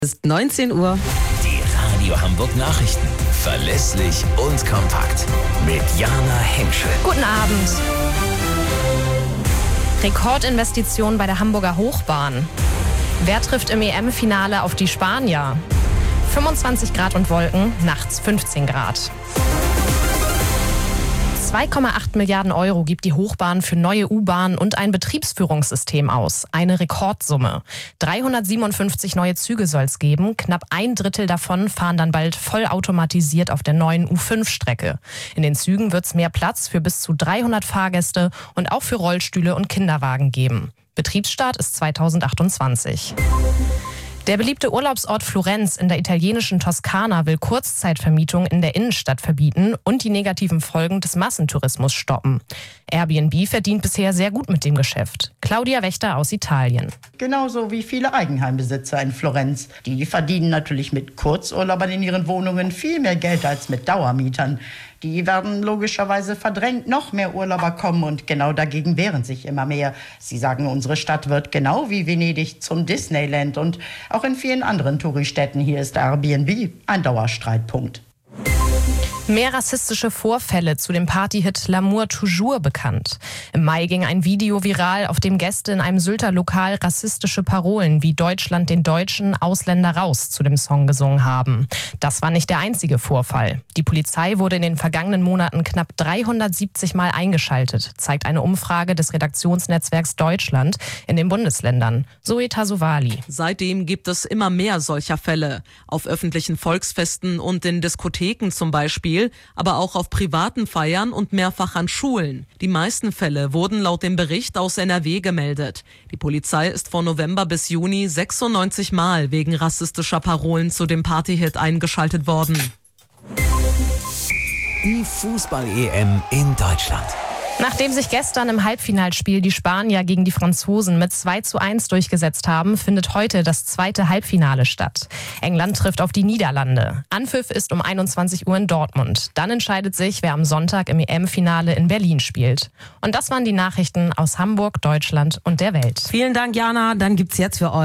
Es ist 19 Uhr. Die Radio Hamburg Nachrichten. Verlässlich und kompakt. Mit Jana Henschel. Guten Abend. Rekordinvestition bei der Hamburger Hochbahn. Wer trifft im EM-Finale auf die Spanier? 25 Grad und Wolken, nachts 15 Grad. 2,8 Milliarden Euro gibt die Hochbahn für neue U-Bahnen und ein Betriebsführungssystem aus. Eine Rekordsumme. 357 neue Züge soll es geben. Knapp ein Drittel davon fahren dann bald vollautomatisiert auf der neuen U5-Strecke. In den Zügen wird es mehr Platz für bis zu 300 Fahrgäste und auch für Rollstühle und Kinderwagen geben. Betriebsstart ist 2028. Der beliebte Urlaubsort Florenz in der italienischen Toskana will Kurzzeitvermietung in der Innenstadt verbieten und die negativen Folgen des Massentourismus stoppen. Airbnb verdient bisher sehr gut mit dem Geschäft. Claudia Wächter aus Italien. Genauso wie viele Eigenheimbesitzer in Florenz. Die verdienen natürlich mit Kurzurlaubern in ihren Wohnungen viel mehr Geld als mit Dauermietern. Die werden logischerweise verdrängt, noch mehr Urlauber kommen und genau dagegen wehren sich immer mehr. Sie sagen, unsere Stadt wird genau wie Venedig zum Disneyland und auch in vielen anderen Touristädten hier ist Airbnb ein Dauerstreitpunkt. Mehr rassistische Vorfälle zu dem Partyhit L'amour toujours bekannt. Im Mai ging ein Video viral, auf dem Gäste in einem Sylter Lokal rassistische Parolen wie Deutschland den Deutschen, Ausländer raus zu dem Song gesungen haben. Das war nicht der einzige Vorfall. Die Polizei wurde in den vergangenen Monaten knapp 370 Mal eingeschaltet, zeigt eine Umfrage des Redaktionsnetzwerks Deutschland in den Bundesländern. Zoe Tasovali. Seitdem gibt es immer mehr solcher Fälle. Auf öffentlichen Volksfesten und in Diskotheken zum Beispiel, aber auch auf privaten Feiern und mehrfach an Schulen. Die meisten Fälle wurden laut dem Bericht aus NRW gemeldet. Die Polizei ist von November bis Juni 96 Mal wegen rassistischer Parolen zu dem Partyhit eingeschaltet worden. Die Fußball-EM in Deutschland. Nachdem sich gestern im Halbfinalspiel die Spanier gegen die Franzosen mit 2:1 durchgesetzt haben, findet heute das zweite Halbfinale statt. England trifft auf die Niederlande. Anpfiff ist um 21 Uhr in Dortmund. Dann entscheidet sich, wer am Sonntag im EM-Finale in Berlin spielt. Und das waren die Nachrichten aus Hamburg, Deutschland und der Welt. Vielen Dank, Jana. Dann gibt's jetzt für euch